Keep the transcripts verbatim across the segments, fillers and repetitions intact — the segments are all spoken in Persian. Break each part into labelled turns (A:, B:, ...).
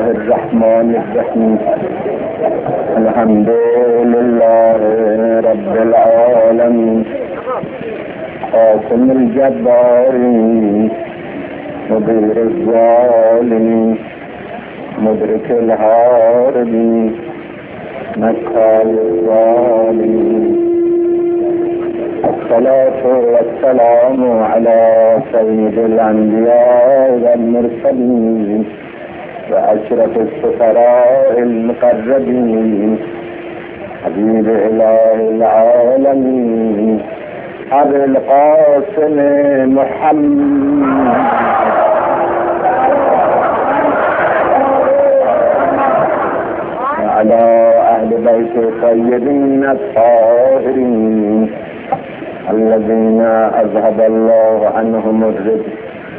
A: الرحمن الرحيم الحمد لله رب العالمين قاسم الجبارين مدير الظالمين مدرك الهاربين مكال الظالمين. الصلاة والسلام على سيد الأنبياء والمرسلين وأشرف السفراء المقربين حبيب إله العالمين أبي القاسم محمد وعلى أهل بيت الطيبين الطاهرين الذين أذهب الله عنهم الرجس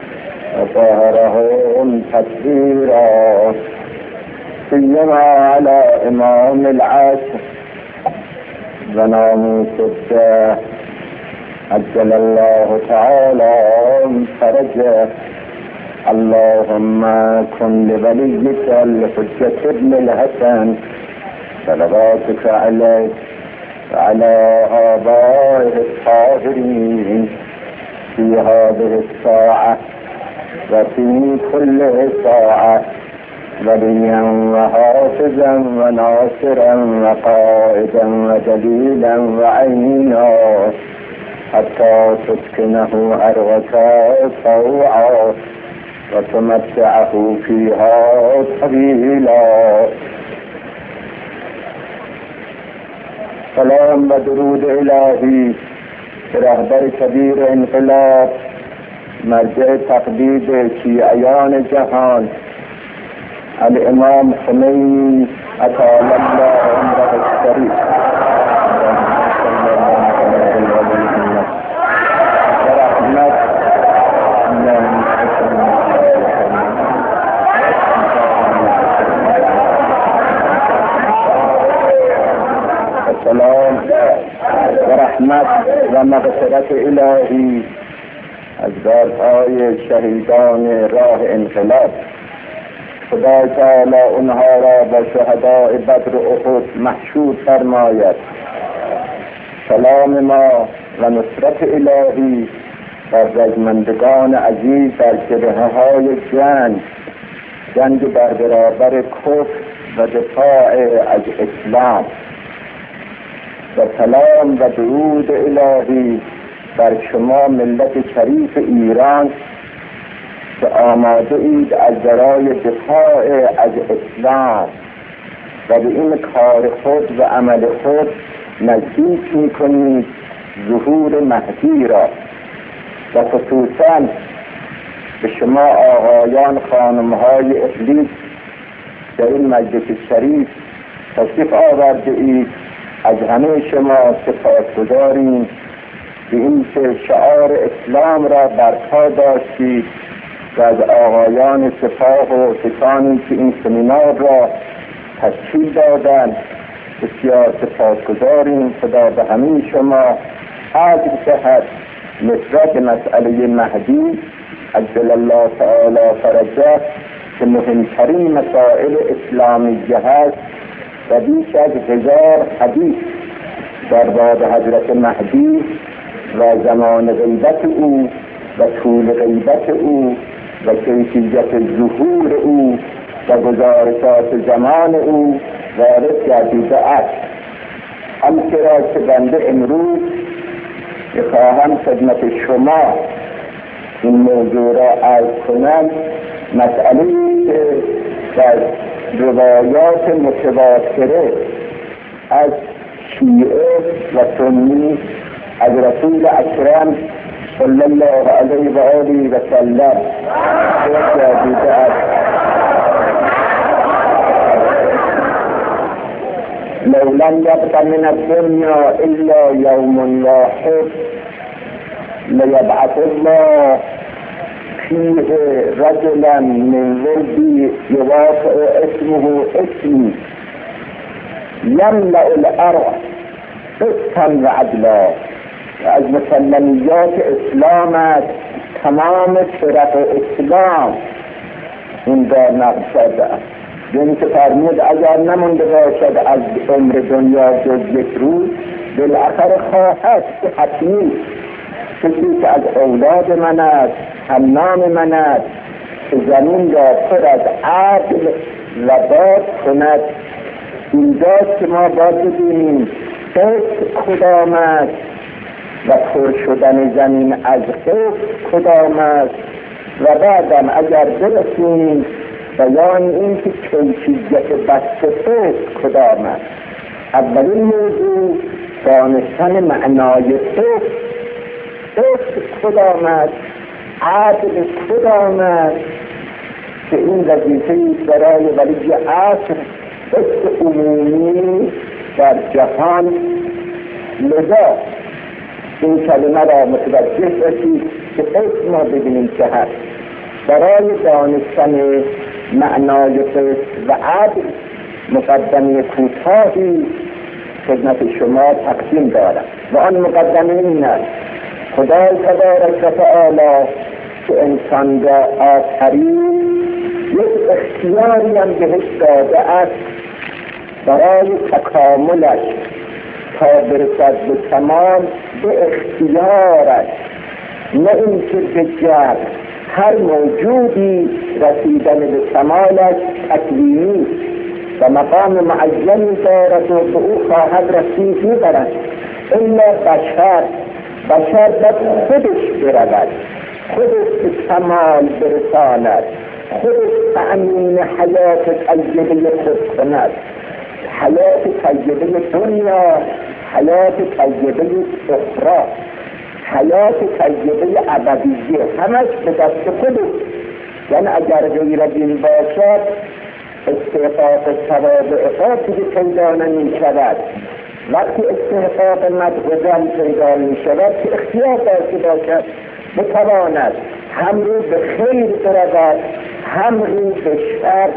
A: وطهرهم تطهيرا، سيما على إمام العصر وناموس الشاه عجل الله تعالى فرجه. اللهم كن لوليك الحجة ابن الحسن صلواتك عليه وعلى آبائه الطاهرين في هذه الساعة وفي كل ساعة وليا وحافظا وناصرا وقائدا ودليلا وعينا حتى تسكنه أرضك طوعا وتمتعه فيها طويلا. سلام و درود الهی به رهبر کبیر انقلاب، مرجع تقلید شیعیان جهان، الامام خمینی اطال الله عمره الشریف و رحمت سلام و رحمت و مغفرت الهی از ذاتهای شهیدان راه انقلاب. خدا تعالی اونها را با شهداء بدر و احد محشور فرماید. سلام ما و نصرت الهی بر رجمندگان عزیز در جبهه‌های جنگ جنگ بر برابر کفر و دفاع از اسلام. و سلام و درود الهی بر شما ملت شریف ایران که آماده اید از برای دفاع از اسلام و به این کار خود و عمل خود نزدیک میکنید ظهور مهدی را. و خصوصا به شما آقایان خانمهای اقلیس در این مجلس شریف تشریف آورده اید، از همه شما سپاسگزاریم به این که شعار اسلام را برپا داشتید و از آقایان سپاه و کسانی که این سمینار را تشکیل دادند بسیار سپاسگزاریم. خدا به همه شما اجر دهد. نسبت مسئله مهدی عجل الله تعالی فرجه که مهمترین مسائل اسلامیه هست و بیش از هزار حدیث در باب حضرت مهدی و زمان غیبت او و طول غیبت او و کیفیت ظهور او و گزارشات زمان او وارد گردیده است. آنچه را که بنده امروز بخواهم خدمت شما این موضوع را عرض کنم، مسئله‌ای که در روایات متواتره از شیعه و سنی از رسول اکرم صلی الله علیه و آله و سلم گردیده است. لو لم يبق من الدنيا الا يوم واحد ليبعث الله فيه رجلا من ولدي يوافق اسمه اسمي يملأ الارض قسطا وعدلا. و از مسلمیات اسلام است تمام فرق اسلام این دار نقل شده است. یعنی که فرمود اگر نمونده باشد از عمر دنیا جز یک روز، بالاخره خواهد که حتمی کسی که از اولاد من است، هم نام من است، که زمین را پر از عدل و باد کند. اینجاست که ما باید ببینیم قسط کدام است و پر شدن زمین از قسط کدام است، و بعدم اگر برسیم بیان این که کیفیت بست قسط کدام است. اولین موضوع دانستن معنای قسط، قسط کدام است، عدل کدام است، که این وظیفه‌ای برای ولی عصر قسط عمومی در جهان. لذا این کلمه را متوجه باشید که قسط ما ببینیم که هست. برای دانستن معنای قسط و عدل مقدمه کوتاهی خدمت شما تقدیم دارم و آن مقدمه این است: خدای تبارک و تعالی که انسان را آفرید یک اختیاری هم بهش داده است برای تکاملش تا برسد به تمام به اختیارش، نه اینکه به جبر. هر موجودی رسیدن به کمالش تکوینی و مقام معینی دارد و به او خواهد رسید میبرد. الا بشر بشر باید خودش برود، خودش به کمال برساند، خودش تأمین حیات طیبه خود کند. حیات طیبه دنیا، حیات طیبه اخرى، حیات طیبه ابدیه، همش به دست خودش. یعنی اگر غیر دین باشد استحقاق ثواب عقاب دیگه پیدا نمی شود. وقتی استحقاق مدعو پیدا می شود که اختیار داشته باشد بتواند هم رو به خیر برود هم رو به شر.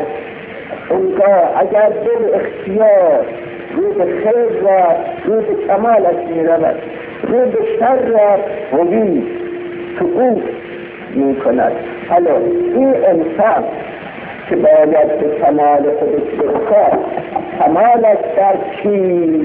A: اونگاه اگر دل اختیار رو به خیر را رو به کمالش می رود، رو به شر را روی سقوط می کند. حالا این انسان که باید به کمال خودش برسد، کمالش در چی؟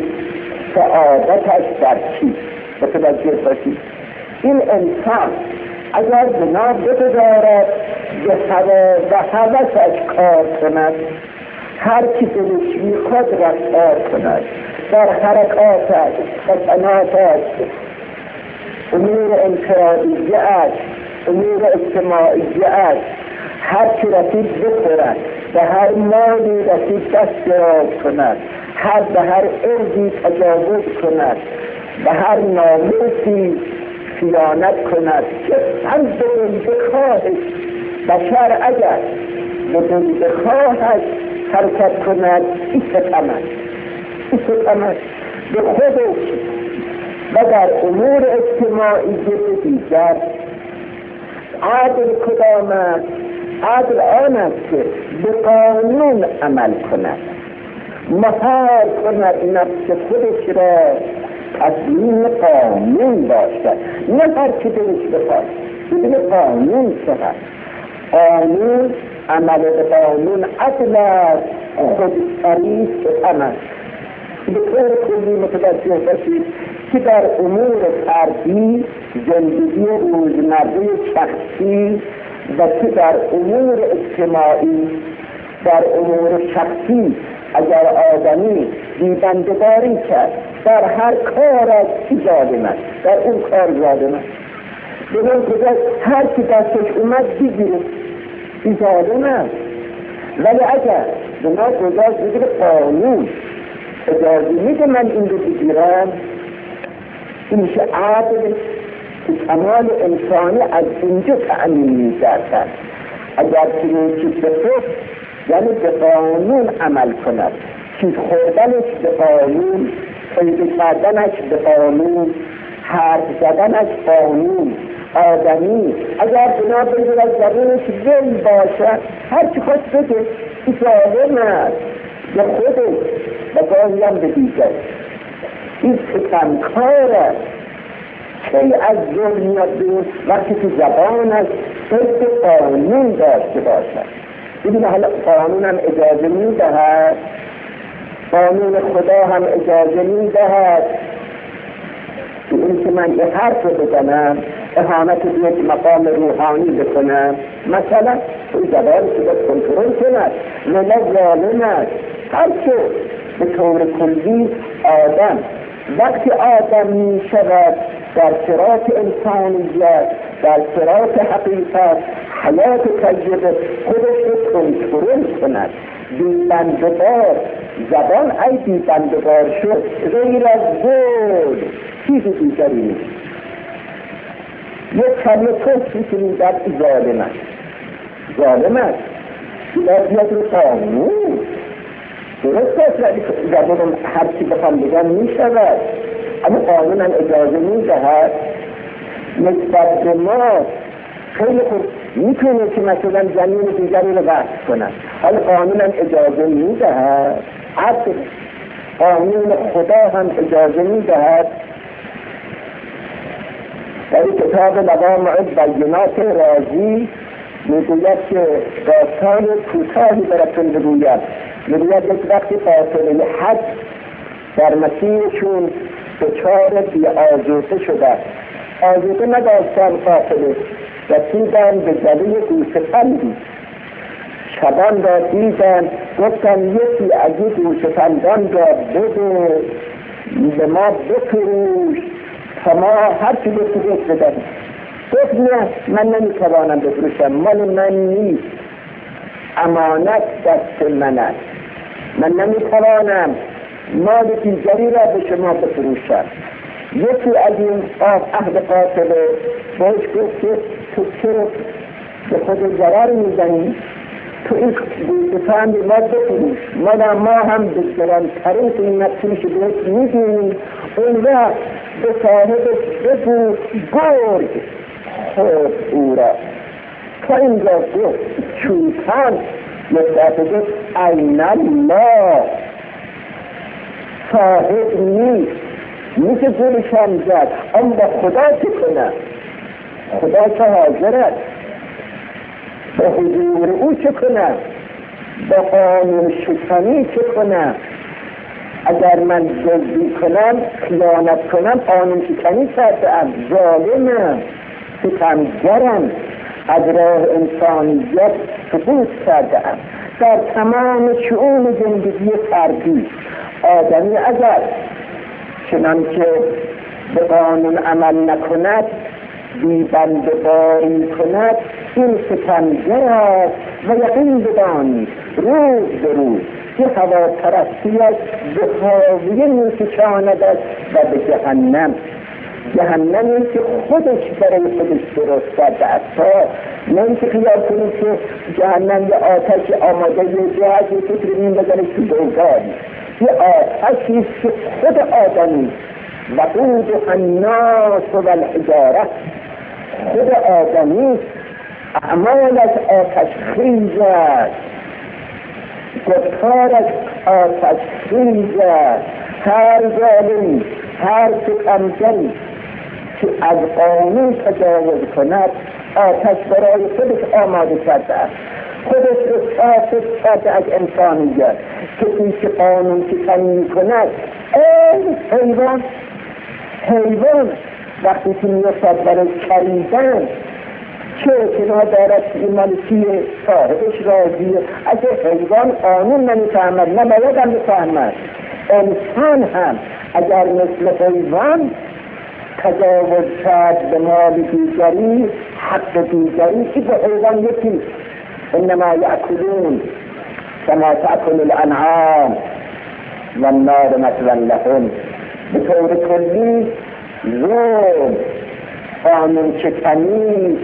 A: سعادتش در چی؟ متوجه باشید. این انسان اگر بنا بگذارد به هوا و هوسش کار کند، هر کی دلش میخواد رفتار کند، در حرکاتش سکناتش، امور انفرادیه‌اش، امور اجتماعیه‌اش، هر کی رسید بخورد، به هر مالی رسید دست دراز کند، هر به هر ارضی تجاوز کند، به هر ناموسی خیانت کند، که هم به خواهش بشر اگر به خواهش حرکت کند، این ستمت این ستمت به خودش و در امور اجتماعی به دیگر. عدل کدام است؟ عدل آن است که به قانون عمل کند، مهار کند نفس خودش را تسلیم قانون باشد، نه هر که دلش بخواد. ببین قانون چقدر قانون، عمل به قانون عدل است، خودسری عمل. به طور کلی متوجه باشید که در امور فردی، زندگی روزمره شخصی و که در امور اجتماعی، در امور شخصی اگر آدمی دیدندگاری کرد در هر کار از چی ظالم است، در اون کار ظالم است. بگم کجا هر کی دستش اومد بگیره، این ظالم است. ولی اگر به ما گذاشت بگیره قانون اجازه میده من این رو بگیرم، این میشه عدل که کمال انسانی از اینجا تأمین می‌گردد. اگر چنین چیز بخواد یعنی به قانون عمل کند، چیز خوردنش به قانون، پیدا کردنش به قانون، حرف زدنش قانون. آدمی اگر بنا بگیر از زبونش ول باشد، هر چی خواست بگه، این ظالم است به خودش و گاهی هم به دیگر. این ستمکار است که از دنیا دور وقتی که زبانش حد قانون داشته باشد. ببین حالا قانون هم اجازه میدهد، قانون خدا هم اجازه میدهد که این که من یه حرف رو بزنم اهانت به یک مقام روحانی بکنم، مثلا توی زبان که باید کنترل کند ولی ظالم است. هر که به طور کلی آدم وقتی آدم می شود در صراط انسانیت، در صراط حقیقت، حیات طیبه خودش رو کنترل کند، بی‌بنده‌دار زبان ای بی‌بنده‌دار شد غیر از ظلم چیزی دیگری نیست. یک کلمه توصی که میدن ظالم است، ظالم است باید بیاد رو قانون درست است، ولی زبان هر چی بخوام بگم میشود، اما قانون هم اجازه میدهد نسبت به ما خیلی خوب میتونه که مثلا زمین دیگری رو وقف کنن، حالا قانون هم اجازه میدهد، حتی قانون خدا هم اجازه میدهد. در کتاب لوامع البینات رازی میگوید که داستان کوتاهی براتون بگوید، میگوید یک وقتی فاصله حج در مسیرشون دچار بی‌آزوقه شده، آزوقه نداشتن فاصله، رسیدن به جلوی گوسفندی، شبان را دیدن گفتن یکی از این گوسفندان را بده به ما بفروش تا ما هرچی بسیدش بدهیم. گفت نه من نمیتوانم بفروشم، مال من نیست، امانت دست من است، من نمیتوانم مال دیگری را به شما بفروشم. یکی از این اهل قاتله باش گفت که تو چرا به خود ضرر میزنی؟ تو این گوسفند ما بفروش، ما ما هم به گرانترین قیمت پولش بهت میدیم، اون وقت به صاحبش بگو گرگ خود او را. تا اینجا گفت چوپان یک دفعه گفت این الله صاحب نیست، میشه گلشم زد، اما با خدا چه کنم؟ خدا که حاضر است، به حضور او چه کنم؟ به قانون شکنی چه کنم؟ اگر من دزدی کنم، خیانت کنم، قانون شکنی کردم، ظالمم، ستمگرم، از راه انسانیت سقوط کردم. در تمام شؤون زندگی فردی آدمی اگر چنانکه به قانون عمل نکند، بی‌بنده‌داری کند، این ستمگر است و یقین بدانید روز به روز که هوا پرستیش به خاویه میکشاندش و به جهنم، جهنمی که خودش برای خودش درست کرده است. نه اینکه خیال کنید که جهنم یه آتش آماده یه جهت یه فکر این بزنید تو دوزاری، یه آتشی است که خود آدمی وقود الناس و الحجاره، خود آدمی اعمالش آتش خیز است، گفتارش آتش خیز است. هر ظالمی، هر ستمگری که از قانون تجاوز کند، آتش برای خودش آماده کرده است، خودش رو صافت کرده از انسانیت. کسی که قانون شکنی میکند ای حیوان، حیوان وقتی که میفتد برای چریدن چه اعتنا دارد که این مالکی صاحبش راضیه؟ اگر حیوان قانون نمیفهمد نباید هم بفهمد. انسان هم اگر مثل حیوان تجاوز کرد به مال دیگری، حق دیگری، که به حیوان یکی انما یأکلون کما تأکل الانعام و النار مثوی لهم. به طور کلی ظلم، قانون شکنی،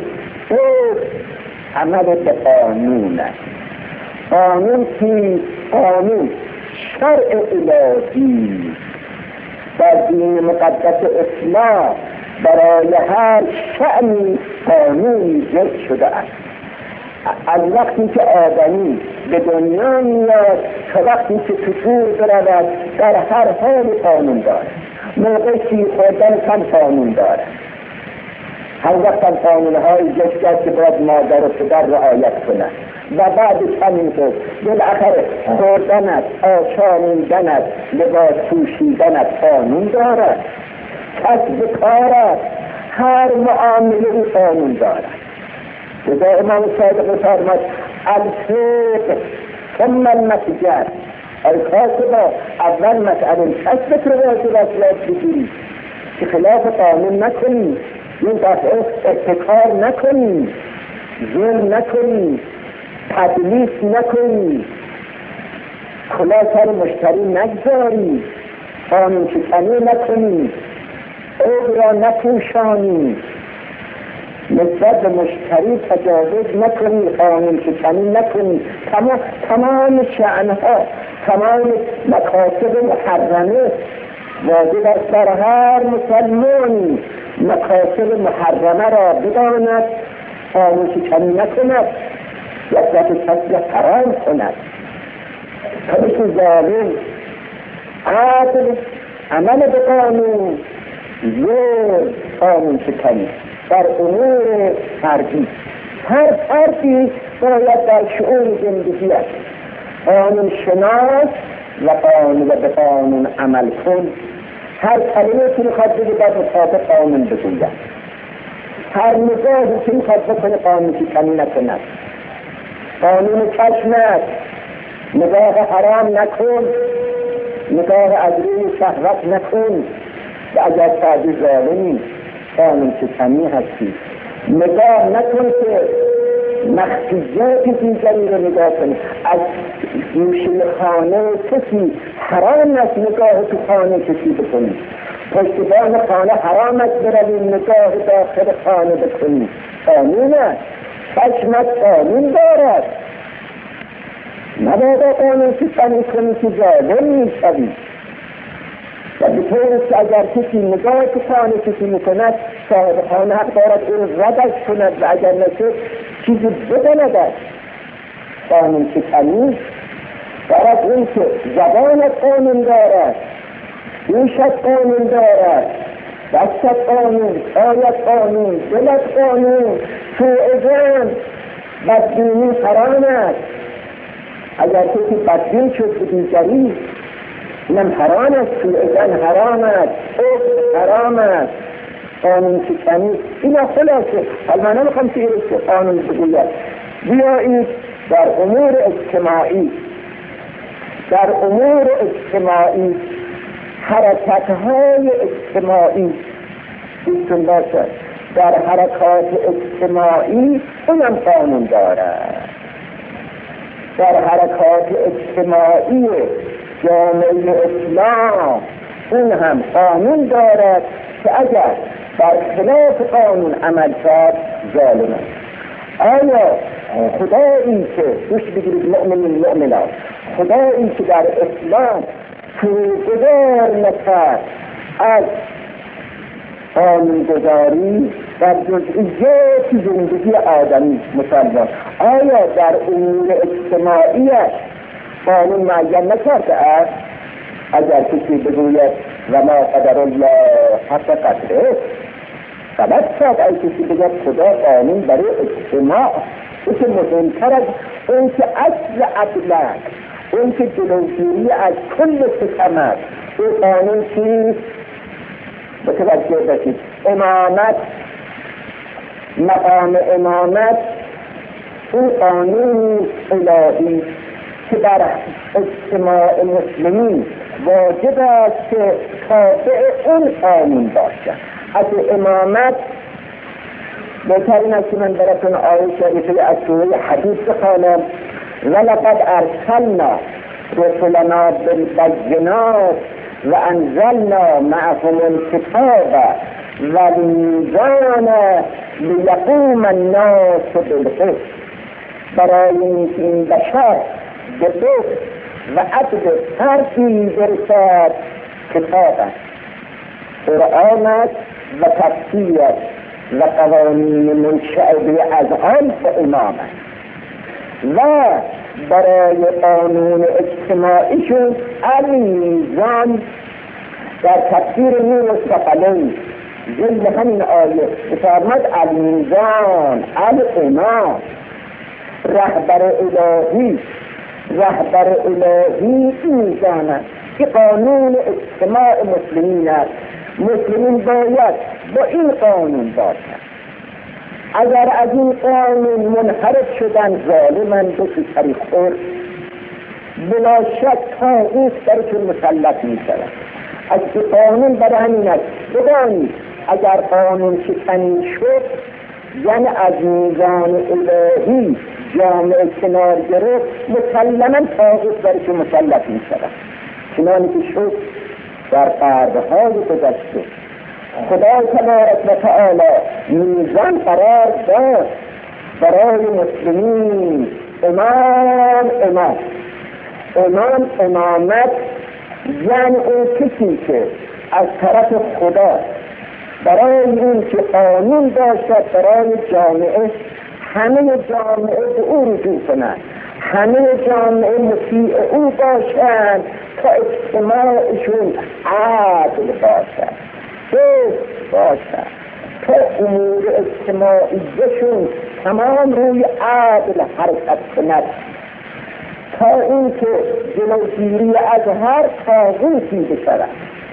A: عمل به قانون است. قانون که قانون شرع الهی در دین مقدس اسلام برای هر شأنی قانونی جد شده است. از وقتی که آدمی به دنیا میاد تا وقتی که فطور برود در هر حال قانون دارد، موقع شیر خوردن هم قانون دارد، هر وقت هم قانونهای جشت که باید مادر و پدر رعایت کنند و بعدش همین که بالاخره خوردنت، آشامیدنت، لباس پوشیدنت قانون دارد، کسب کارت، هر معامله ای قانون دارد. لذا امام صادق فرمود الفقه ثم المتجر، ای کاسبا اول مسئله کسبت رو باید وصلت بگیری که خلاف قانون نکنی، این دفعه ابتکار نکنی، ظلم نکنی، تدلیس نکنی، خلاص سر مشتری نگذاری، قانون شکنی نکنی، عیب را نپوشانی، نسبت به مشتری تجاوز نکنی، قانون شکنی نکنی. تمام تمام شأنها، تمام مکاسب محرمه واجب است بر هر مسلمانی مکاسب محرمه را بداند، قانون شکنی نکند، یکت کسب حرام کند. همچون ظالم عدل، عمل به قانون، ظلم، قانون شکنی در امور فردی. هر فردی باید در شؤون زندگی است قانون شناس و قانون و به قانون عمل کن. هر کلمه که میخواد بگه باید مطابق قانون بگوید، هر نگاهی که میخواد بکنه قانون شکنی نکند، قانون چشمت، نگاه حرام نکن، نگاه از روی شهوت نکن و اگر سعدی ظالمی قانون شکنی هستی. نگاه نکن که مخفیات دیگری رو نگاه کنی. از گوشه خانه کسی حرام است نگاه تو خانه کسی بکنی، پشتبان خانه حرام است بروی نگاه داخل خانه بکنی. قانون است، چشمت قانون دارد، نباید قانون شکنی کنی که ظالم میشوی. و به طور که اگر کسی نگاه تو خانه کسی میکند، صاحب خانه حق دارد این ردش کند و اگر نشد چیزی بدندد. قانون شکنی دارد این که زبانت قانون دارد، گوشت قانون دارد، دستت قانون، پایت قانون، دلت قانون، سوء ظن، بدبینی حرام است. اگر کسی بدبین شد به دیگری اینم حرام است، سوء ظن حرام است، عقل حرام است، قانون شکنی. اینا خلاصه. حالا من نمیخوام که قانون بگوید. بیایید در امور اجتماعی، در امور اجتماعی، حرکتهای اجتماعی بیشتون باشد. در حرکات اجتماعی اونم قانون دارد. در حرکات اجتماعی جامعه اسلام اون هم قانون دارد که اگر بر خلاف قانون عمل کرد ظالم است. آیا خدایی که دوش بگیرید مؤمنین مؤمنات، خدایی که در اسلام فروگذار نکرد از قانونگذاری در جزئیات زندگی آدمی مسلمان، آیا در امور اجتماعیش قانون معین نکرده است؟ اگر کسی بگوید و ما قدر الله حق قدره، غلط شد. اگر کسی بگوید خدا قانون برای اجتماع، اون که مهمتر از اون که اصل عدلت، اون که جلوگیری از کل ستم است، این قانون چیست؟ متوجه باشید. امامت، مقام امامت این قانون الهی که در اجتماع مسلمین واجب است که تابع اون قانون باشد. از امامت بهترین است که من براتون آیه شریفه از سوره حدید بخوانم: ولقد ارسلنا رسلنا بالبینات و انزلنا معهم الکتاب والمیزان لیقوم الناس بالقسط. برای اینکه این بشر به قسط و عدل فردی برسد کتاب است، قرآن است و تفسیر است و قوانین منشأ از آن به امام است. و برای قانون اجتماعیشون المیزان در تفسیر نور الثقلین ضمن همین آیه بفرماد المیزان الامام، رهبر الهی، رهبر الهی میزان است که قانون اجتماع مسلمین است. مسلمین باید با این قانون باشند. اگر از این قانون منحرف شدن ظالمن به طریق خورد، بلا شک طاغوت برشون مسلط می شود. از این قانون برای همین است بدانید اگر قانون شکنی شد یعنی از میزان الهی جامعه کنار گرفت، مسلما طاغوت برشون مسلط می شود. چنانی که شد در قرن‌های گذشته خدا تبارک و تعالی میزان قرار داد برای مسلمین. امام امام امام امامت یعنی اون کسی که از طرف خدا برای این که قانون باشد برای جامعه، همه جامعه به او رجوع کنند، همه جامعه مطیع او باشند تا اجتماعشون عادل باشد، درست باشد، تا امور اجتماعیشون تمام روی عادل حرکت کند، تا اینکه جلوگیری از هر طاغوتی بشود.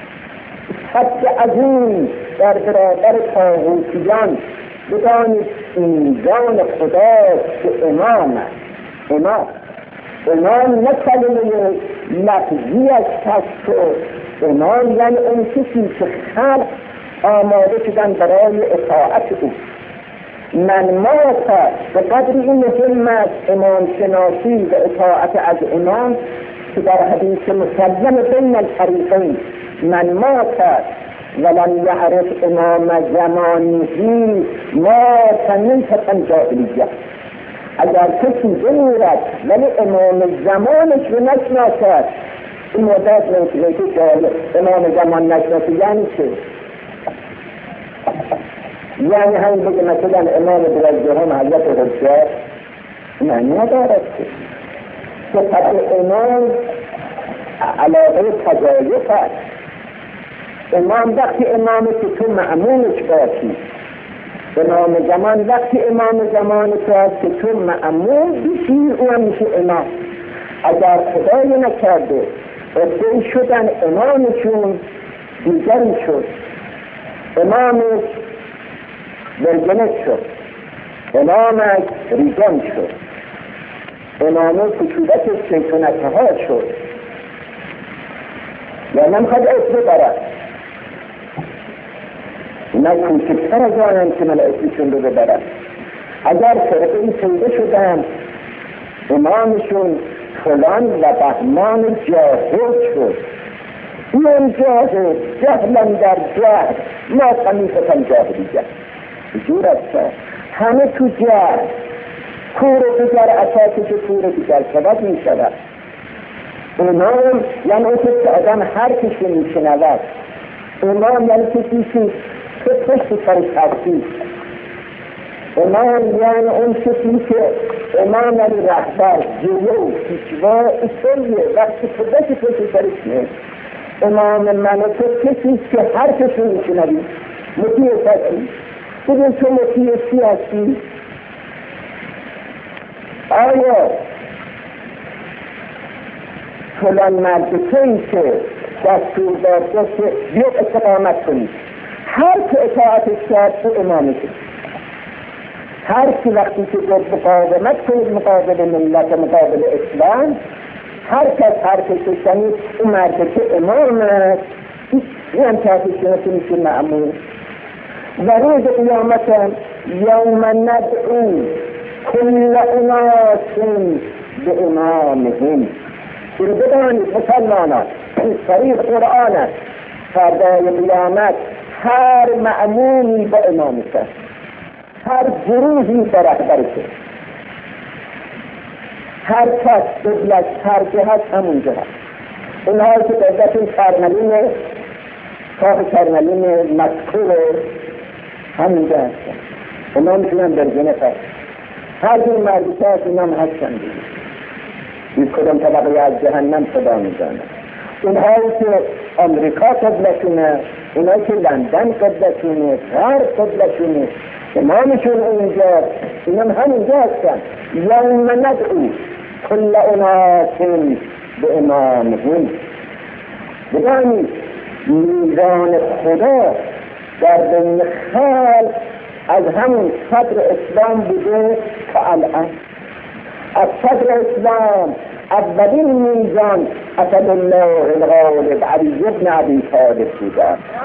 A: حد عظیم در برابر طاغوتیان بدانید میزان خدا که امام است. امام امام نه کلمه لفظیش هست که امام یعنی اون کسی که خلق آماده شدن برای اطاعت او. من مات به قدر این مهم است امام شناسی و اطاعت از امام که در حدیث مسلم بین الفریقین من مات ولم یعرف امام زمانه مات من فتن جاهلیه. اگر کسی بمیرد ولی امام زمانش رو نشناسد، این مدت نمیشه که امام زمان نشناسد یعنی چه؟ یعنی همین بگه مثلا امام دوازدهم حضرت حجت معنی ندارد که صفت امام علاقه تضایف است. امام وقتی امام که تو معمولش باشی، امام زمان وقتی امام زمان تو هست که تو معمول بشی او هم میشه امام. اگر خدای نکرده ادعی شدن امامشون دیگری شد، امامش برگنت شد، امامش ریگان شد، امامش کچولتش شیطنته ها شد، یا نمخواد اسم برد اینا کوچکتر از آنم که ملائکتشون رو ببرد. اگر فرقی پیدا شدن امامشون فلان و بهمان جاهل شد، این جاهل جهلم در جهل ما خمیفتن جاهلیت جور است. همه تو جهل کور دیگر اساسی که کور دیگر شود می شود. امام یعنی اون که آدم هر کسی می شنود. امام یعنی کسی که تو پشت سرش هستی. امام یعنی اون کسی که امام یعنی رهبر جلو پیشوا اصولیه وقتی تو دستی پشت سرش نیست. امام من تو کسی که هر کسی می شنوی مطیع هستی. بگیم تو مطیع چی هستی؟ آیا فلان مرد تویی که دستور داشته که بیا استقامت کنید، هر که اطاعتش کرد تو امامشه. هر که وقتی که گفت مقاومت کنید مقابل ملت مقابل اسلام، هر کس هر که شنید اون مرد که امام است، این هم کسی که میشه معمول. و روز قیامت هم یوم ندعو کل اناس به امامهم. این بدانید مسلمانان این صریح قرآن است. فردای قیامت هر معمولی با امامش است، هر گروهی با رهبرشه، هر کس قبلش هر جهت همون جهت. اونها که قبلتون کرملین کاف کرملین مذکور همینجا هستن، اونا میتونن در جنت هست. هر جور مردی که هست اینا هم هستن دیگه. این کدام طبقه از جهنم صدا میزنه. اونهایی که امریکا قبلتونه اینا که لندن قبلشونه، غرب قبلشونه، امامشون اونجا، اینا هم اونجا هستن. یوم ندعو کل اناس به امامهم. بدانید میزان خدا در بین خلق از همون صدر اسلام بوده تا الان. از صدر اسلام اولین میزان اسد الله الغالب علی بن ابی طالب بوده.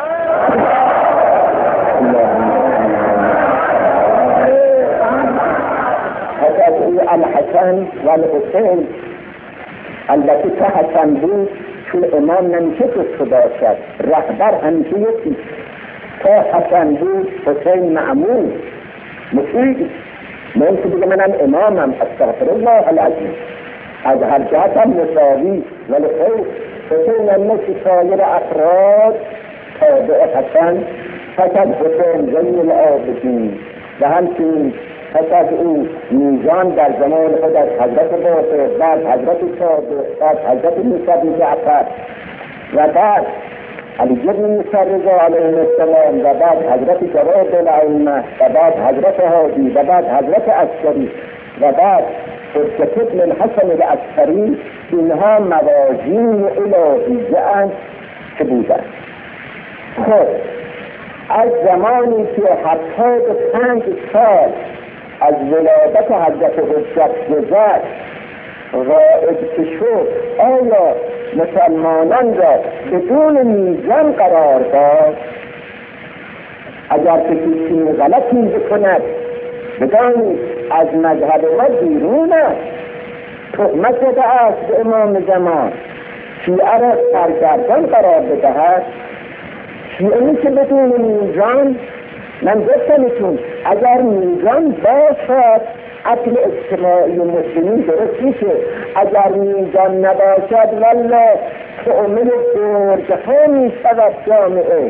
A: حضرت الحسن و الحسین، البته که حسن بود چون امام نمیشه جز باشد، رهبر همیشه یکی. تا حسن بود حسین معمول مطیع، من که دیگه منم امامم، استغفر الله العظیم، از هر جهت هم مساوی. ولی خیلی حسین هم مثل سایر افراد تابع حسن، فقط حسین زین العابدین و همچنین پس از او میزان در زمان خود از حضرت باقر، بعد حضرت صادق، بعد حضرت موسی بن جعفر و بعد علی بن موسی رضا علیه السلام و بعد حضرت جواد الائمه و بعد حضرت هادی و بعد حضرت عسکری و بعد حجت ابن الحسن العسکری. اینها موازین الهیه اند که بودند. خب از زمانی که هفتاد و پنج سال از ولادت حضرت حجت گذشت رائج که شد، آیا مسلمانان را بدون میزان قرار داد؟ اگر کسی چیزی غلطی بکند بدانید از مذهب ما بیرون است. تهمت زده است به امام زمان، شیعه را سرگردان قرار بدهد. شیعه که بدون میزان، من گفتمتون اگر میزان باشد عدل اجتماعی مسلمین درست میشه. اگر میزان نباشد والله تعامل برجها میشود جامعه،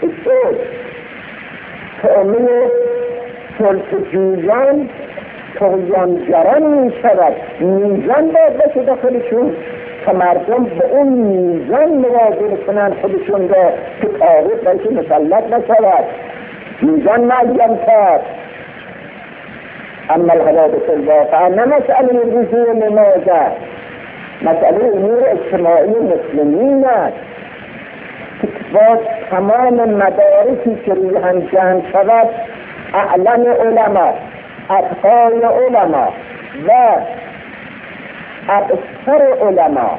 A: تعامل سلطه‌جویان طغیانگران میشود. میزان باید باشه داخلشون تا مردم به اون میزان مواظب کنند خودشون را که طاغوت بهشون مسلط نشود. میزان معلوم کرد. اما الحوادث الواقعه نه مسئله رجوع نمازه، مسئله امور اجتماعی مسلمین است با تمام مدارکی که روی هم جمع شود. اعلم علما، اتقای علما و ابصر علما،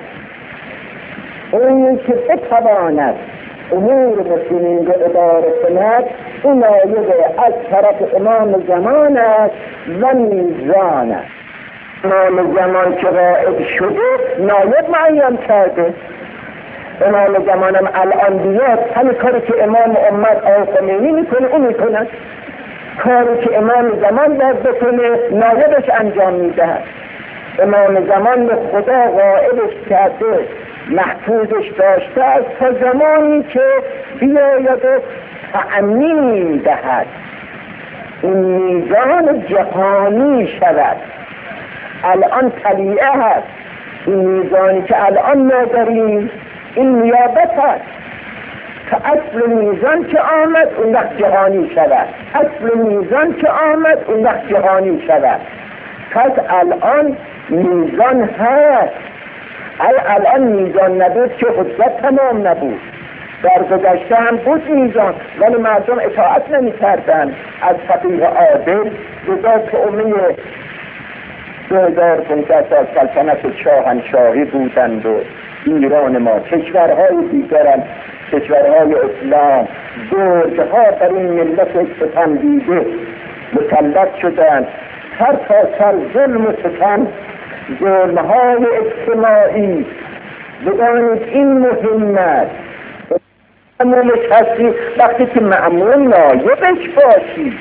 A: اونی که بتواند امور مسلمین را اداره کند، این نایب از طرف امام زمان است و میزان است. امام زمان که رائد شده نایب معین کرده. امام زمانم الان بیاد همین کاری که امام امت آقا خمینی میکنه اون میکنه. کاری که امام زمان باید بکنه نایبش انجام میدهد. امام زمان به خدا قائلش کرده، محفوظش داشته است تا زمانی که بیاید تأمین دهد این میزان جهانی شود. الان طلیعه هست. این میزانی که الان ما داریم این نیابت هست که اصل میزان که آمد اون وقت جهانی شود. اصل میزان که آمد اون وقت جهانی شود. پس الان میزان هست. الان میزان نبود که حجت تمام نبود. در گذشته هم بود میزان ولی مردم اطاعت نمی کردن از فقیه عادل. رضا طعمه دو هزار و پانصد سال سلطنت شاهنشاهی بودند و ایران ما کشورهای دیگرند، کشورهای اسلام، برجها بر این ملت ستم دیده مسلط شدند. هر تا سر ظلم و ستم، ظلمهای اجتماعی. بدانید این مهم است. معمولش هستی وقتی که معمول نایبش باشی.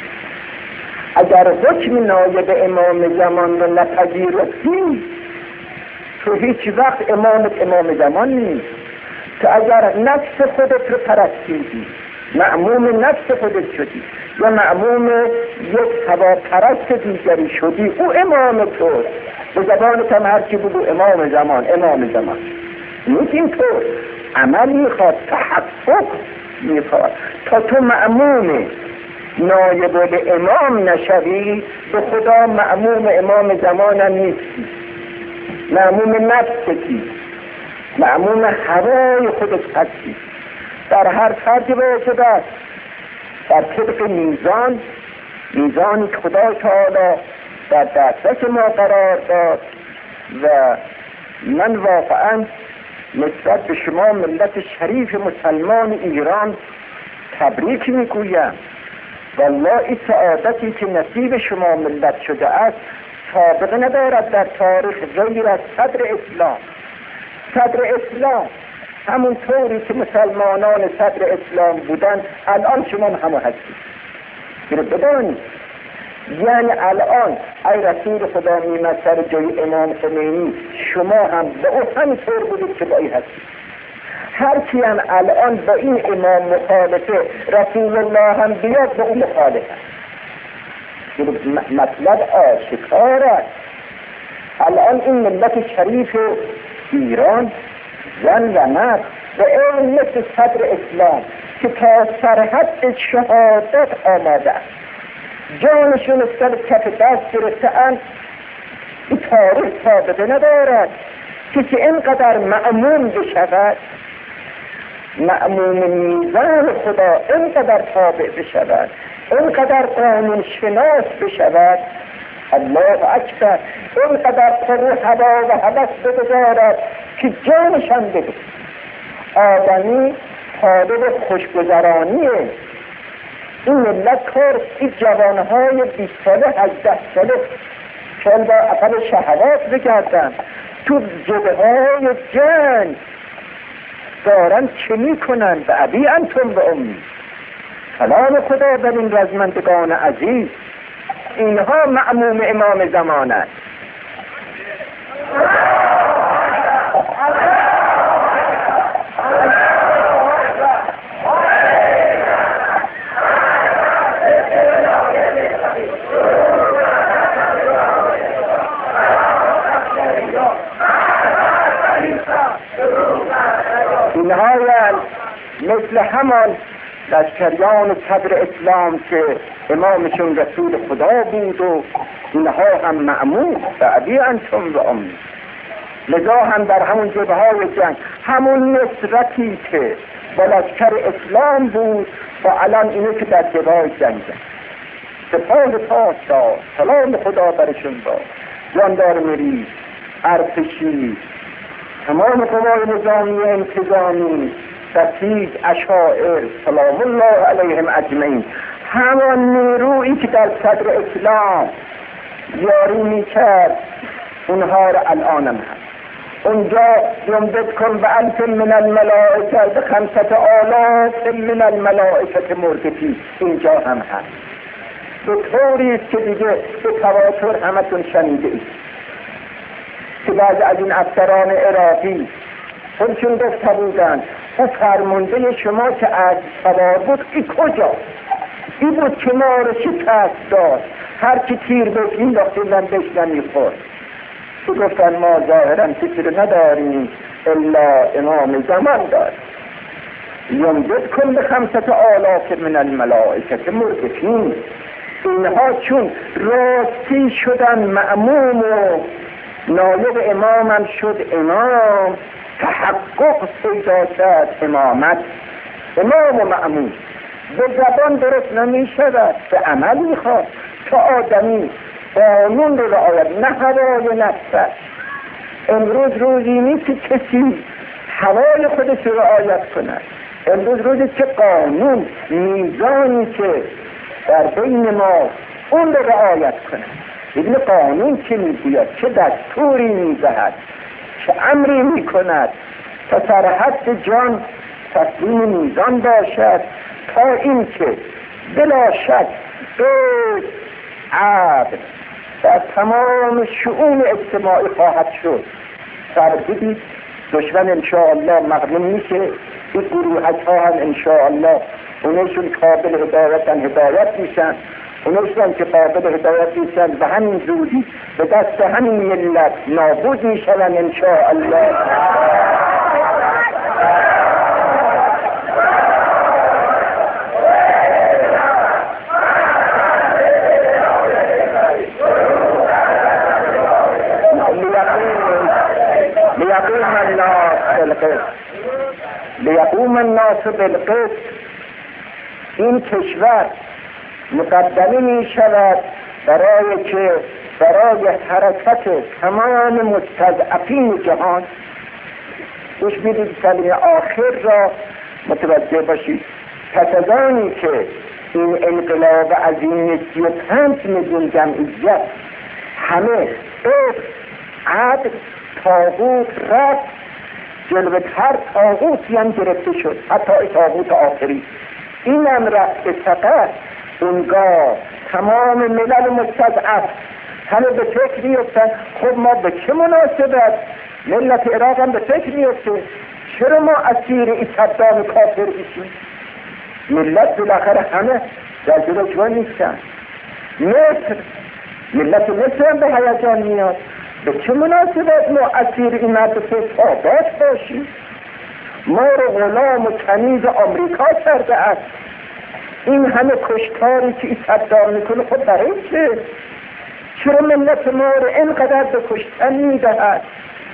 A: اگر حکم نایب امام زمان رو نپذیرفتی تو هیچ وقت امامت امام زمان نیست. تو اگر نفس خودت رو پرستیدی، معموم نفس خودت شدی یا معموم یک هوا پرست دیگری شدی، او امام تو. به زبانت هم هرچی بگو امام زمان، امام زمان. نیست این تو. عمل میخواد تحقق میفار تا تو مأموم نایب الامام نشوی به خدا مأموم امام زمانم نیستی، مأموم نفسکی، مأموم هوای خودت هستی. در هر فردی واجب است در طبق میزان میزانی که خدا تعالی در دسترس ما قرار داد. و من واقعا نسبت به شما ملت شریف مسلمان ایران تبریک میگویم. والله این سعادتی که نصیب شما ملت شده است سابقه ندارد در تاریخ غیر از صدر اسلام. صدر اسلام همون طوری که مسلمانان صدر اسلام بودن الان شما همه هستید. گره بدانید یعنی الان ای رسول خدا میمد سر جای امام خمینی شما هم به او همینطور بودید که با این هستید. هر کی هم الان با این امام مخالفه رسول الله هم بیاد با اون مخالفه. مطلب آشکار است. الان این ملت شریف ایران زن و مرد و این مثل صدر اسلام که تا سرحد شهادت آمده است، جانشون سر کف دست گرفته‌اند. این تاریخ سابقه ندارد که که اینقدر مأمون بشود، مأمون میزان خدا اینقدر تابع بشود، اینقدر قانون شناس بشود. الله اکبر. اینقدر پر هوا و هوس بگذارد که جانشان بده. آدمی طالب خوشگذرانیه. این ملت کار این جوانهای بیست ساله هجده ساله چون با اقل شهوات بگردن تو جبه های جنگ دارن چه می کنن؟ به ابی انتم به امی. سلام خدا بر این رزمندگان عزیز. اینها مأموم امام زمان است. اینها مثل همان لشکریان صدر اسلام که امامشون رسول خدا بود و اینها هم مأمون بعدی انتم و امی. لذا هم در همون جبه های جنگ همون نصرتی که با لشکر اسلام بود و الان اینه که در جبه های جنگ سپاه پاسدار سلام خدا برشون با جاندار مری ارتشی تمام قوای نظامی انتظامی بسیج اشاعر سلام الله علیهم اجمعین، همان نیرویی که در صدر اسلام یاری میکرد اونها را الانم هست. اونجا جنبت کن به الف من الملائکه به خمسة آلاف من الملائکه مردفی، اینجا هم هست. به طوری است که دیگه به تواتر همتون شنیده اید که بعض از این افسران عراقی خودشون گفته بودن او فرمانده شما که از سوار بود ای کجا؟ ای بود که ما رو شکست داد، هر کی تیر بود این داختیلن بهش نمیخورد. تو گفتن ما ظاهرا فکر نداریم الا امام زمان دار. یمدد کن به خمسة آلاف من الملائکه مردفین. اینها چون راستی شدن مأموم و نایب امامم شد امام، تحقق پیدا شد امامت. امام و مأمون به زبان درست نمی شود، به عمل میخواد تا آدمی قانون رو رعایت نه هوای نفسش. امروز روزی نیست که کسی هوای خودش رو رعایت کند. امروز روزی که قانون میزانی که در بین ما اون رو رعایت کند. این قانون چه میگوید، چه دستوری میدهد، چه امری میکند تا سرحد جان تسلیم میزان باشد، تا این که بلا شک به عدل در تمام شؤون اجتماعی خواهد شد. سر بدید دشمن انشاءالله مغلوب میشه. این گروهک ها هم انشاءالله اونشون قابل هدایتن هدایت میشن، اونشون که قابل هدایت میشن به همین زودی به دست همین ملت نابود میشن انشاءالله. الناس بالقسط لیقوم الناس بالقسط. این کشور مقدمه می شود برای که برای حرکت تمام مستضعفین جهان. گوش میدید کلمه آخر را متوجه باشید. پس از آنی که این انقلاب عظیم سی و پنج میلیون جمعیت همه عشق، عدل، طاغوت رفت، جلوه هر طاغوتی هم گرفته شد، حتی طاغوت آخری اینم رفت به فقط. اونگاه تمام ملل مستضعف همه به فکر میفتن خب ما به چه مناسبت ملت عراق هم به فکر میفته چرا ما اسیر این صدام کافر بشیم؟ ملت بالاخره همه در جلو جوان نیستن. مصر ملت مصر هم به هیجان میاد به چه مناسبت ما اسیر این مرد فسادات باشیم؟ ما رو غلام و کنیز آمریکا کرده است. این همه کشتاری که این صدام میکنه خب برای چه؟ چرا ملت ما رو اینقدر به کشتن میدهد؟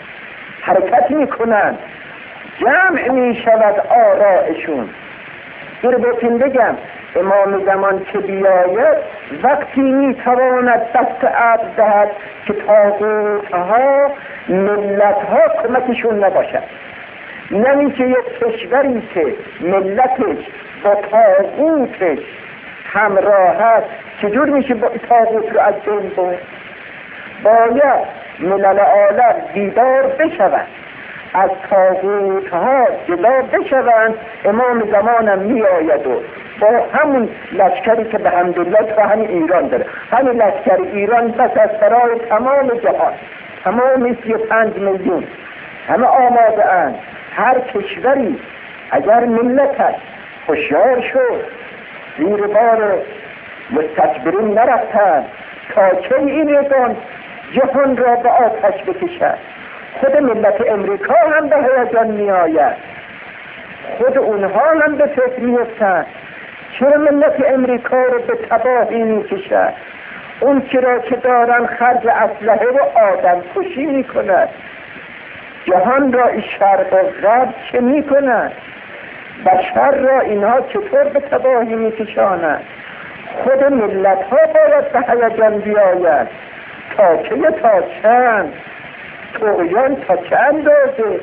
A: حرکت میکنن، جمع میشود آرائشون. این رو بهتون بگم امام زمان که بیاید وقتی میتواند دست عبد دهد که طاغوتها ملتها کمکشون نباشد. نمی که یک کشوری که ملتش با طاغوتش همراه است چجور میشه با طاغوت رو از بین برد؟ باید ملل عالم بیدار بشوند، از طاغوتها جدا بشوند. امام زمانم می آید و با همون لشکری که به حمدالله تو همین ایران داره، همین لشکر ایران بس از برای تمام جهان، تمام سی و پنج میلیون همه آماده اند. هر کشوری اگر ملتش هوشیار شد زیر بار مستکبرین نرفتند تا چه این ایران جهان را به آتش بکشد. خود ملت امریکا هم به هیجان می آید، خود اونها هم به فکر می افتند چرا ملت امریکا رو به تباهی می کشد؟ اون چرا که دارن خرج اسلحه و آدم کشی می کند. جهان را این شرق و غرب چه می کند؟ بشر را اینها چطور به تباهی می کشاند؟ خود ملت ها باید به هیجان بیاید. تا چه تا چند؟ طغیان تا چه اندازه؟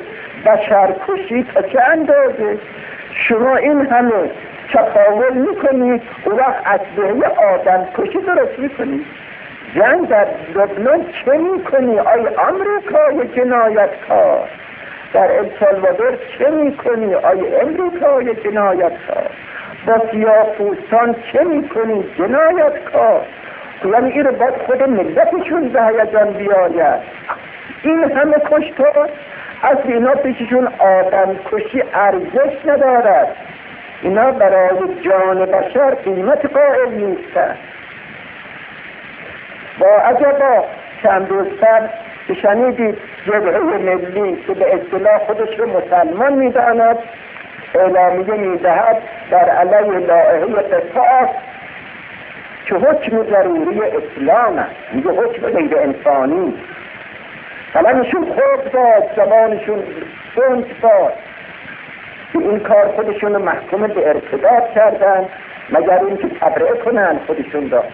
A: بشرکشی تا چه اندازه؟ شما این همه تفاول میکنید و وقت اسلحه آدم کشی درست میکنید. جنگ در لبنان چه میکنی؟ آی آمریکای جنایتکار؟ در السالوادور چه میکنی؟ آی امریکای جنایتکار؟ با سیاه‌پوستان چه میکنی؟ جنایتکار. یعنی این رو باید خود ملتشون به هیجان بیاید. این همه کشتار اصل اینا پیششون آدم کشی ارزش ندارد. اینا برای جان بشر قیمت قائل نیستند. با عجبا چند روز قبل که شنیدید جبهه ملی که به اصطلاح خودش رو مسلمان میداند اعلامیه میدهد در علیه لائحه قصاص که حکم ضروری اسلام است، میگه حکم غیر انسانی. کلامشون خوب داد، زبانشون سنج داد که این کار خودشون رو محکوم به ارتداد کردن مگر اینکه تبرئه کنن خودشون داد.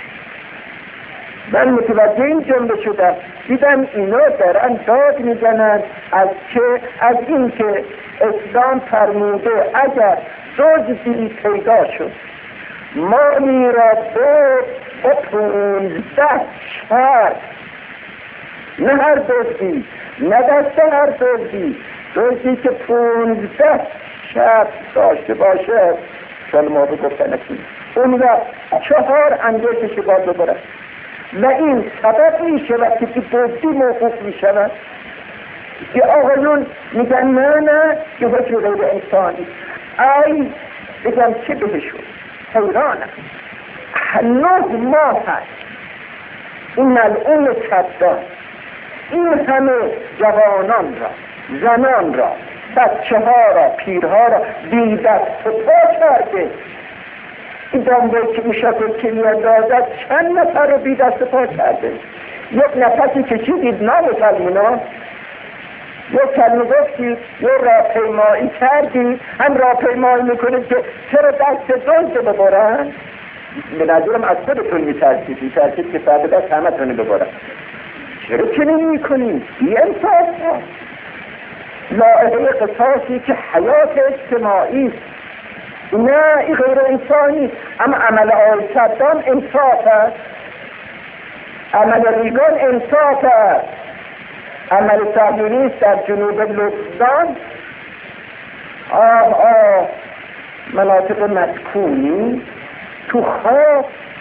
A: من متوجه این جمله شدم، دیدم اینا دارن داد میزنن از که از این که اسلام فرموده اگر دزدی پیدا شد مالی را به پونزده شهر، نه هر دزدی، نه دست هر دزدی، دزدی که پونزده شهر داشته باشه سال ما بگفتن اکنی اون را چهار انگشتش باید ببرد و این سبب می شود که دزدی موقوف می شود. که آقایون میگن نه نه که حکم غیر انسانی. ای بگم چه بهشون حیرانم. هنوز ما هست این ملعون صدام این همه جوانان را، زنان را، بچه ها را، پیرها را بی دست و پا کرده. این دامبایی که میشد که میاندازد چند نفر رو بی دست و پا کرده. یک نفسی کشیدید نه مسلمان ها، یه کلمه گفتی، یه راهپیمایی کردی، هم راهپیمایی میکنید که چرا دست دزد ببرن؟ به نظرم از خودتون میترسید میترسید که فرد دست همه تونی ببرن. چرا چنین میکنید؟ بی انصاف هست. لائحه قصاصی که حیات اجتماعی است، نه این غیر انسانی. اما عمل آقای صدام انصاف است، عمل ریگان انصاف است، عمل صهیونیست در جنوب لبنان، آه آه مناطق مسکونی تو خواب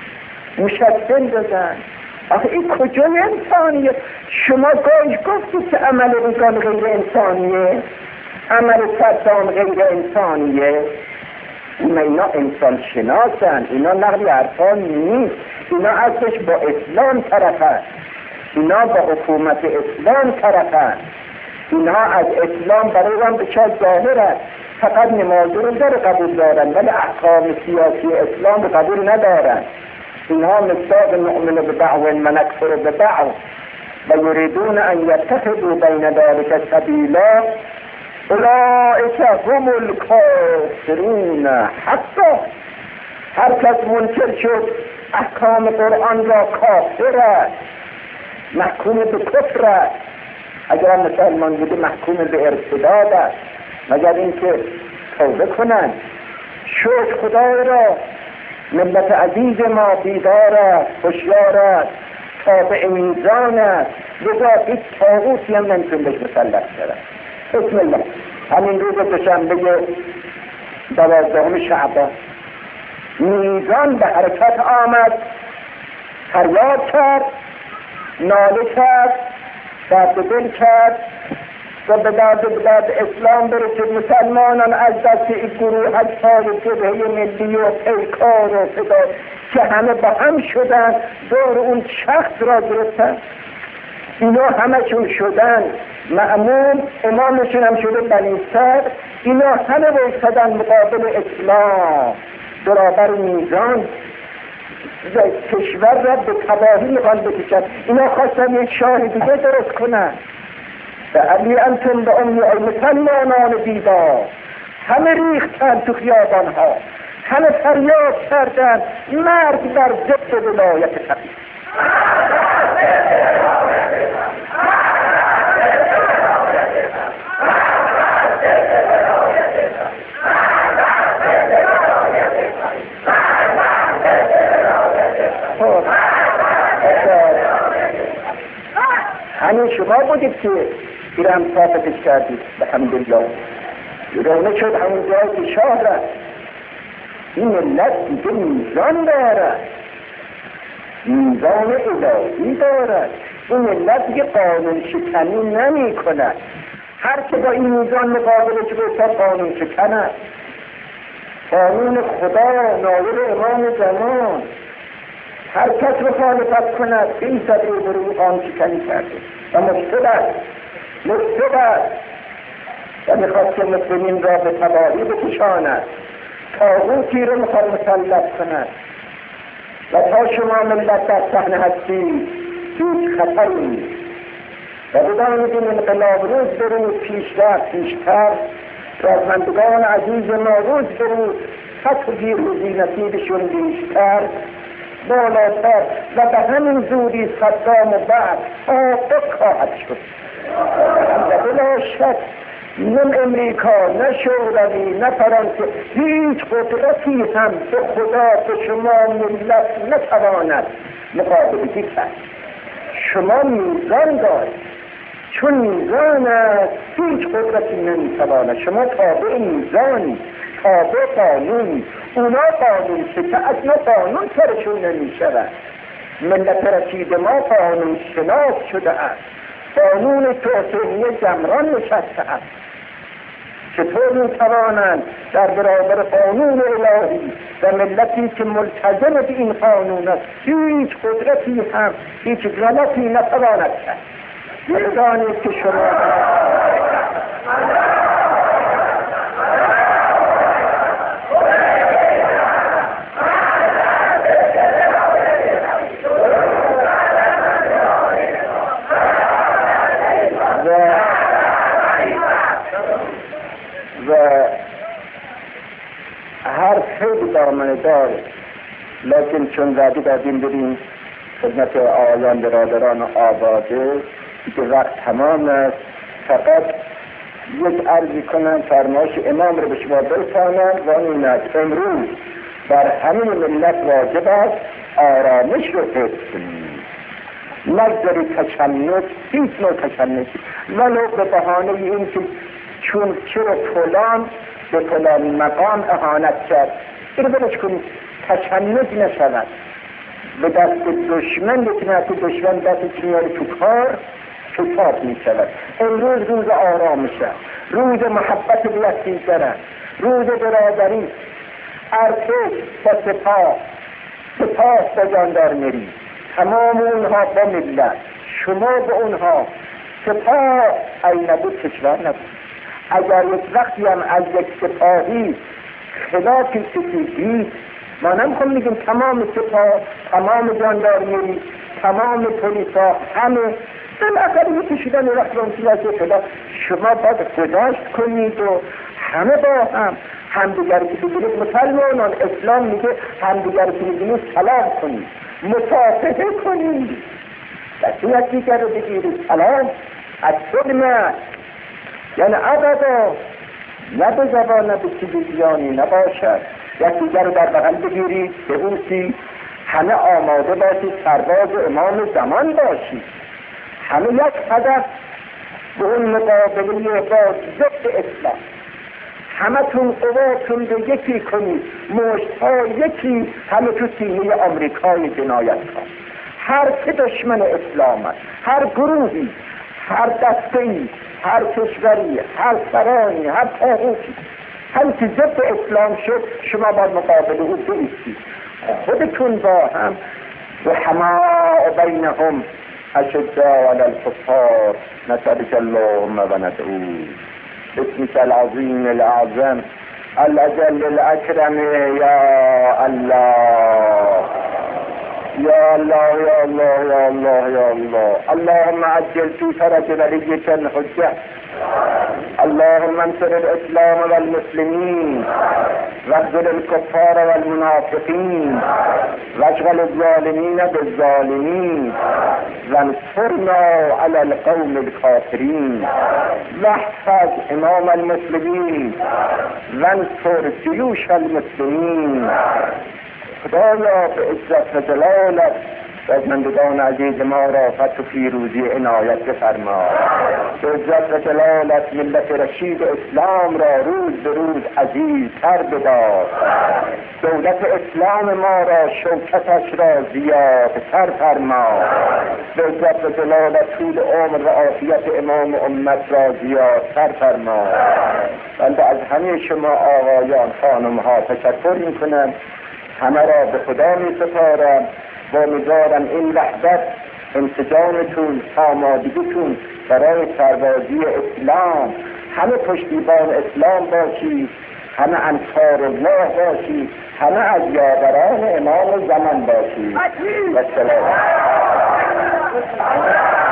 A: مشکل دادن. آخه این کجای انسانیه؟ شما گاهی گفتید که عمل ریگان غیر انسانیه، عمل صدام غیر انسانیه. اینا اینا انسان شناسن، اینا نقل عرفان نیست، اینا اصلش با اسلام طرفن، اینا با حکومت اسلام طرفن، اینا از اسلام برای هم بچه ظاهر است، فقط نماز رو داره قبول دارن ولی احکام سیاسی اسلام رو قبول ندارن. اینها مصداق نؤمن ببعض و نکفر ببعض و یریدون ان یتخذوا بین ذلک سبیلا اولئک هم الکافرون حقا. هر کس منکر شد احکام قرآن را کافر است، محکوم به کفر است. اگر مسلمان بوده محکوم به ارتداد است، مگر اینکه توبه کنند. شکر خدا را، ملت عزیز ما بیدار است، هوشیار است، تابع میزان است، لذا هیچ طاغوتی هم نمیتون بهش مسلط شود. بسم الله. همین روز دوشنبه دوازدهم شعبان میزان به حرکت آمد، فریاد کرد، ناله کرد، درد دل کرد و به درد به درد اسلام برسید. مسلمانان از دست این گروه اجساد جبهه ملی و پیکار و فدا که همه با هم شدن دور اون شخص را گرفتن. اینا همشون شدن مأمون، امامشون هم شده بنی صدر. اینا همه بایستدن مقابل اسلام برابر میزان کشور را به تباهی میخوان بکشن. اینا خواستن یک شاه دیگه درست کنن. و علی انتم به امی ای مسلمانان بیدار، همه ریختن تو خیابان ها، همه فریاد کردن مرگ بر ضد ولایت فقیه. همین شما بودید که ایران صافتش کردید الحمدلله. ایرانه شد همون جایی که شاه رفت. این ملت دیگه میزان دارد، میزان الهی دارد. این ملت دیگه قانون شکنی نمی کند. هر که با این میزان مقابلش بسید قانون شکن است. قانون خدا نایب امام زمان، هر کس مخالفت کند این صدر برای قانون شکنی کرده و مشکل است، مشکل است و میخواد که مسلمین را به تباهی بکشاند، طاغوتی رو میخواد مسلط کند. و تا شما ملت در صحنه هستید هیچ خطری نیست و بدانید این انقلاب روز به روز پیشتر پیشتر رازمندگان عزیز ما روز به روز فتح روزی نصیبشون بیشتر بالاتر و به همین زودی صدام و بعد حاقق خواهد شد. و بلا شک نه امریکا، نه شوروی، نه فرانسه، هیچ قدرتی هم به خدا به شما ملت نتواند مقابله کرد. شما میزان دارید، چون میزان است هیچ قدرتی نمیتواند. شما تابع میزانی، تابع قانونی. اونا قانون شکن، اصلا قانون سرشون نمیشود. ملت رسید ما قانون شناس شده است، قانون توسعه جمران نشسته است. چطور میتوانند در برابر قانون الهی و ملتی که ملتزم به این قانون است هیچ قدرتی هم هیچ غلطی نتواند کرد؟ بدانید که شما و هر خیلی دامنه داره، لیکن چون وعده دادیم بریم خدمت آقایان برادران آباده که وقت تمام است، فقط یک عرضی کنم فرمایش امام رو به شما برسانم و این است: امروز بر همه ملت واجب است آرامش رو حفظ کنیم، نگذاری تشنج، هیچ نوع تشنج، ولو به بهانه این که چون چرا فلان به فلان مقام اهانت کرد، این برش کنید، تشنج نشود، به دست دشمن بکنه که دشمن دست میاره تو کار فساد می شود. امروز روز آرامش است، روز محبت بی‌اندیشه است، روز برادری، ارتش با سپاه، سپاه با ژاندارمری، تمام اونها با ملت، شما به اونها. سپاه ای نبود کشور نبود. اگر یک وقتی هم از یک سپاهی خلاف کسی دید، ما نمیخوام میگیم تمام سپاه، تمام ژاندارمری، تمام پلیسا، همه بالاخره میکشیدن وقت رو امتیاز خدا. شما باید گذاشت کنید و همه با هم همدیگر که بگیرید. مسلمانان اسلام میگه همدیگر که بگیرید سلام کنید، مصافحه کنید، دستی از دیگر رو بگیرید، سلام از سلمه، یعنی ابدا نه به زبان نه به چیزی نباشد. یکی دیگر رو در بغل بگیرید، ببوسید، همه آماده باشید، سرباز امام زمان باشید، همه یک هدف به اون مقابله با ضد اسلام، همه تون قواتون به یکی کنید، مشت ها یکی، همه تو سینه آمریکای جنایت ها. هر که دشمن اسلام است، هر گروهی، هر دسته‌ای، هر کشوری، هر سرانی، هر طاغوتی، هر که ضد اسلام شد، شما باید مقابله او بایستید. خودتون با هم رحماء بینهم اشداء علی الکفار نسألک اللهم و ندعوک باسمک العظیم الاعظم الاجل الاکرم یا الله یا الله یا الله یا الله یا الله. اللهم عجل فی فرج ولیک الحجة، اللهم انصر الاسلام والمسلمین واخذل الكفار والمنافقین واشغل الظالمین بالظالمین وانصرنا علی القوم الكافرین واحفظ امام المسلمین وانصر جیوش المسلمین. خدایا به عزت و جلالت بازماندگان عزیز ما را فتح و پیروزی عنایت بفرما. به عزت و جلالت ملت رشید اسلام را روز به روز عزیزتر بدار. دولت اسلام ما را شوکتش را زیادتر فرما. به عزت و جلالت طول عمر و عافیت امام امت را زیادتر فرما. بنده از همه شما آقایان خانم ها تشکر میکنم، همه را به خدا می سپارم و امیدوارم این وحدت، انسجامتون، آمادگیتون برای سربازی اسلام، همه پشتیبان اسلام باشید، همه انصار الله باشید، همه از یاوران امام زمان باشید. و سلام.